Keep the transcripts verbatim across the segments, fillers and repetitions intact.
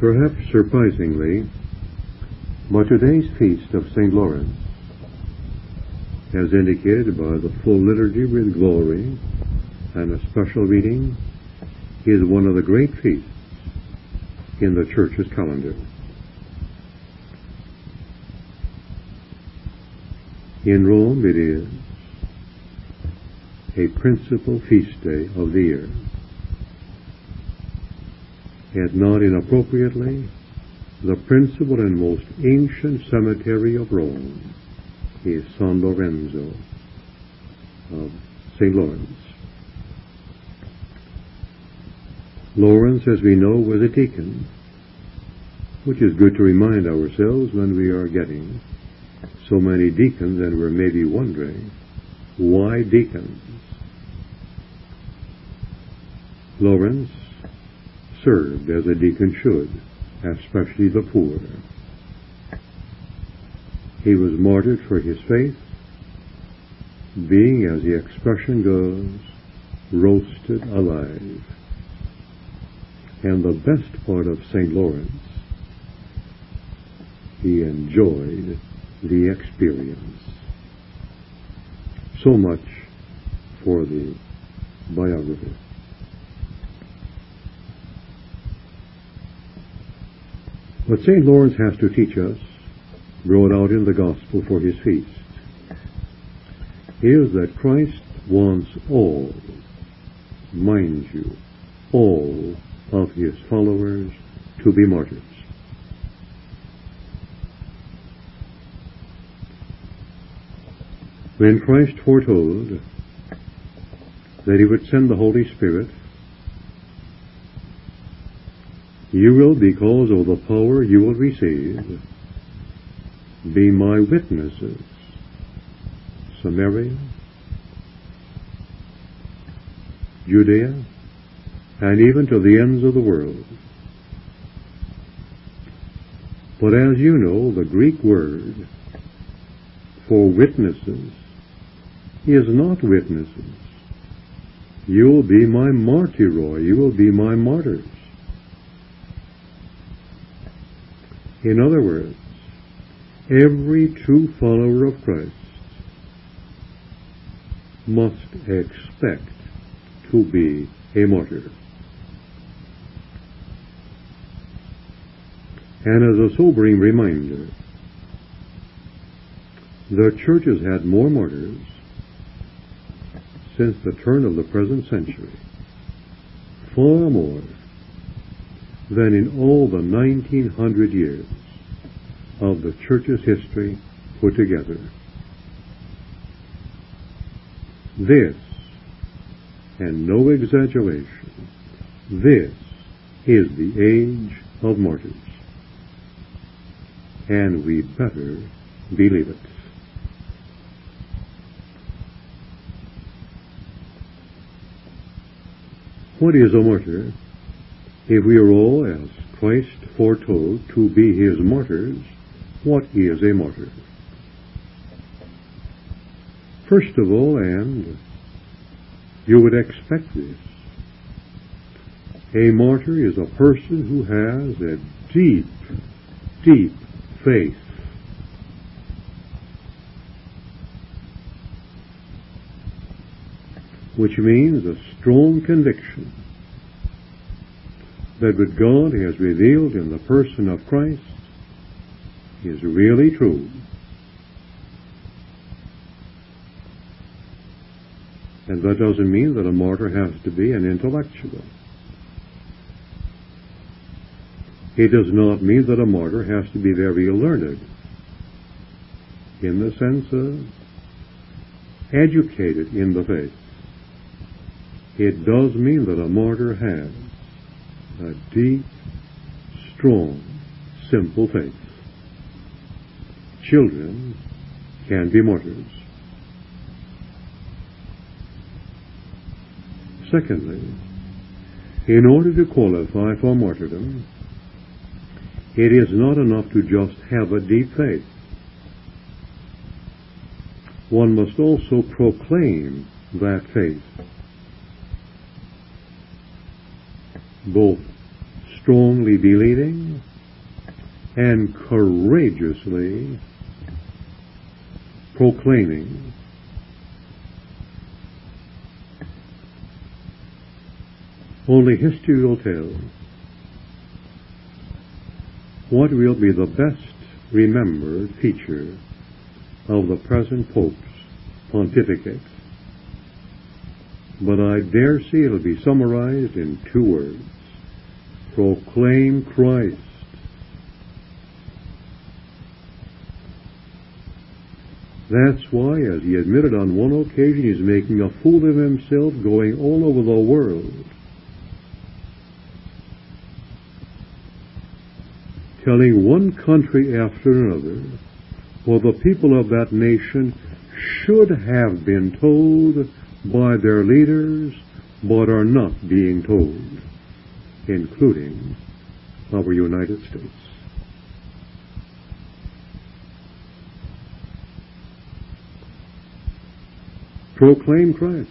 Perhaps surprisingly, but today's feast of Saint Lawrence, as indicated by the full liturgy with glory and a special reading, is one of the great feasts in the Church's calendar. In Rome it is a principal feast day of the year, and not inappropriately, the principal and most ancient cemetery of Rome is San Lorenzo of Saint Lawrence. Lawrence, as we know, was a deacon, which is good to remind ourselves when we are getting so many deacons and we're maybe wondering, why deacons? Lawrence served as a deacon should, especially the poor. He was martyred for his faith, being, as the expression goes, roasted alive. And the best part of Saint Lawrence, he enjoyed the experience. So much for the biography. What Saint Lawrence has to teach us, brought out in the Gospel for his feast, is that Christ wants all, mind you, all of his followers to be martyrs. When Christ foretold that he would send the Holy Spirit, you will, because of the power you will receive, be my witnesses, Samaria, Judea, and even to the ends of the world. But as you know, the Greek word for witnesses is not witnesses. You will be my martyroi, you will be my martyrs. In other words, every true follower of Christ must expect to be a martyr. And as a sobering reminder, the Church has had more martyrs since the turn of the present century, far more than in all the nineteen hundred years of the Church's history put together. This, and no exaggeration, this is the age of martyrs. And we better believe it. What is a martyr? If we are all, as Christ foretold, to be his martyrs, what is a martyr? First of all, and you would expect this, a martyr is a person who has a deep, deep faith. Which means a strong conviction that what God has revealed in the person of Christ is really true. And that doesn't mean that a martyr has to be an intellectual. It does not mean that a martyr has to be very learned, in the sense of educated in the faith. It does mean that a martyr has a deep, strong, simple faith. Children can be martyrs. Secondly, in order to qualify for martyrdom, it is not enough to just have a deep faith. One must also proclaim that faith, both strongly believing and courageously proclaiming only history will tell what will be the best remembered feature of the present Pope's pontificate. But I dare say it'll be summarized in two words: proclaim Christ. That's why, as he admitted on one occasion, he's making a fool of himself, going all over the world, telling one country after another what the people of that nation should have been told by their leaders, but are not being told, including our United States. Proclaim Christ.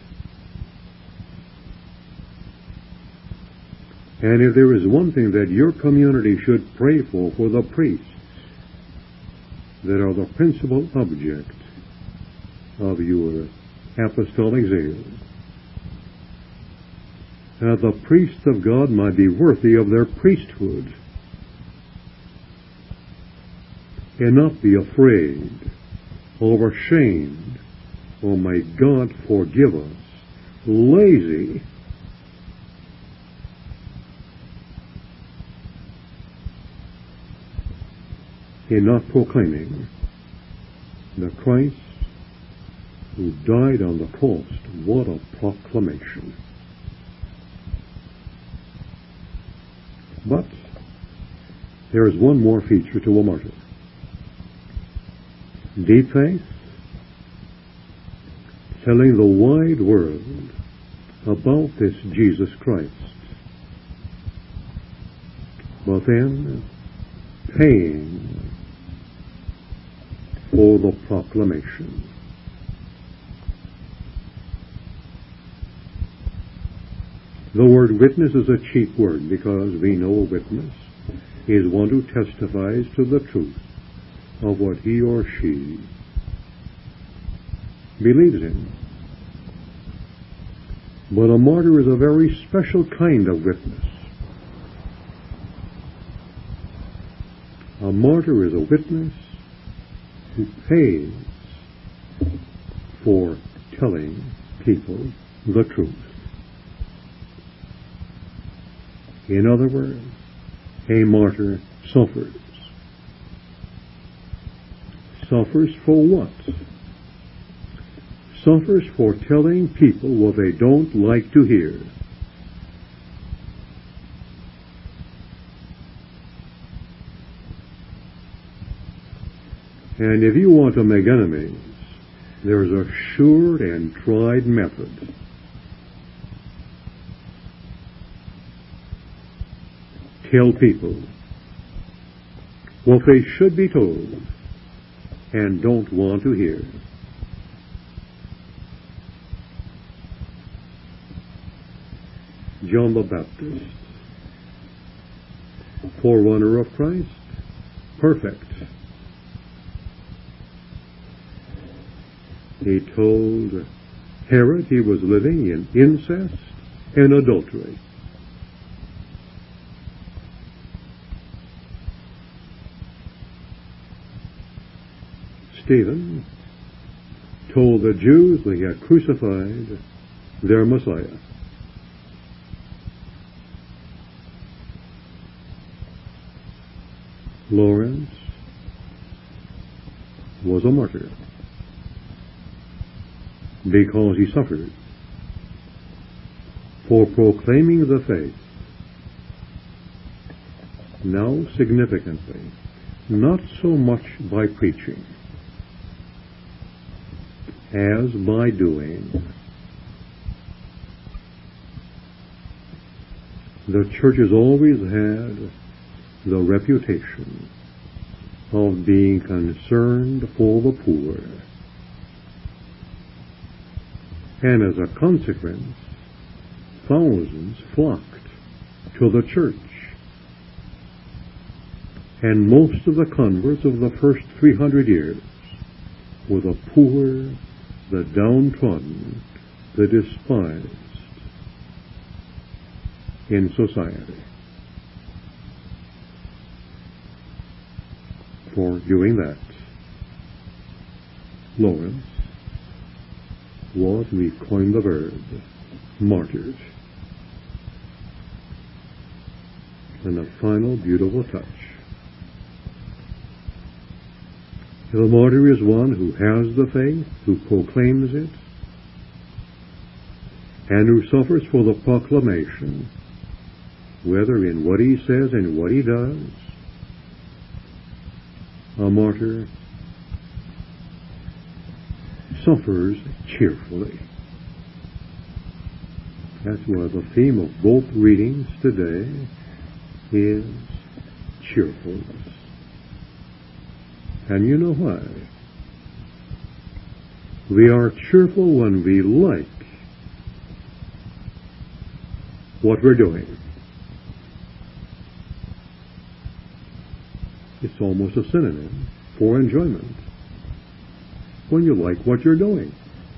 And if there is one thing that your community should pray for, for the priests that are the principal object of your apostolic zeal, that the priests of God might be worthy of their priesthood and not be afraid or ashamed, oh may God forgive us, lazy, in not proclaiming the Christ who died on the cross. What a proclamation. But there is one more feature to a martyr: deep faith, telling the wide world about this Jesus Christ, but then paying for the proclamation. The word witness is a cheap word, because we know a witness is one who testifies to the truth of what he or she believes in. But a martyr is a very special kind of witness. A martyr is a witness who pays for telling people the truth. In other words, a martyr suffers. Suffers for what? Suffers for telling people what they don't like to hear. And if you want to make enemies, there's a sure and tried method. Tell people what they should be told and don't want to hear. John the Baptist, forerunner of Christ, perfect. He told Herod he was living in incest and adultery. Stephen told the Jews they had crucified their Messiah. Lawrence was a martyr because he suffered for proclaiming the faith. Now, significantly, not so much by preaching as by doing. The church has always had the reputation of being concerned for the poor, and as a consequence, thousands flocked to the church And most of the converts of the first three hundred years were the poor, the downtrodden, the despised in society. For doing that, Lawrence was, we coined the verb, martyred. And a final beautiful touch. The martyr is one who has the faith, who proclaims it, and who suffers for the proclamation, whether in what he says and what he does. A martyr suffers cheerfully. That's why the theme of both readings today is cheerfulness. And you know why? We are cheerful when we like what we're doing. It's almost a synonym for enjoyment. When you like what you're doing.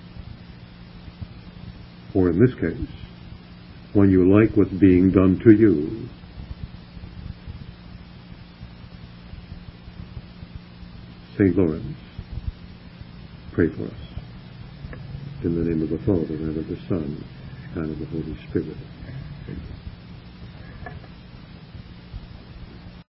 Or in this case, when you like what's being done to you. Saint Lawrence, pray for us. In the name of the Father, and of the Son, and of the Holy Spirit.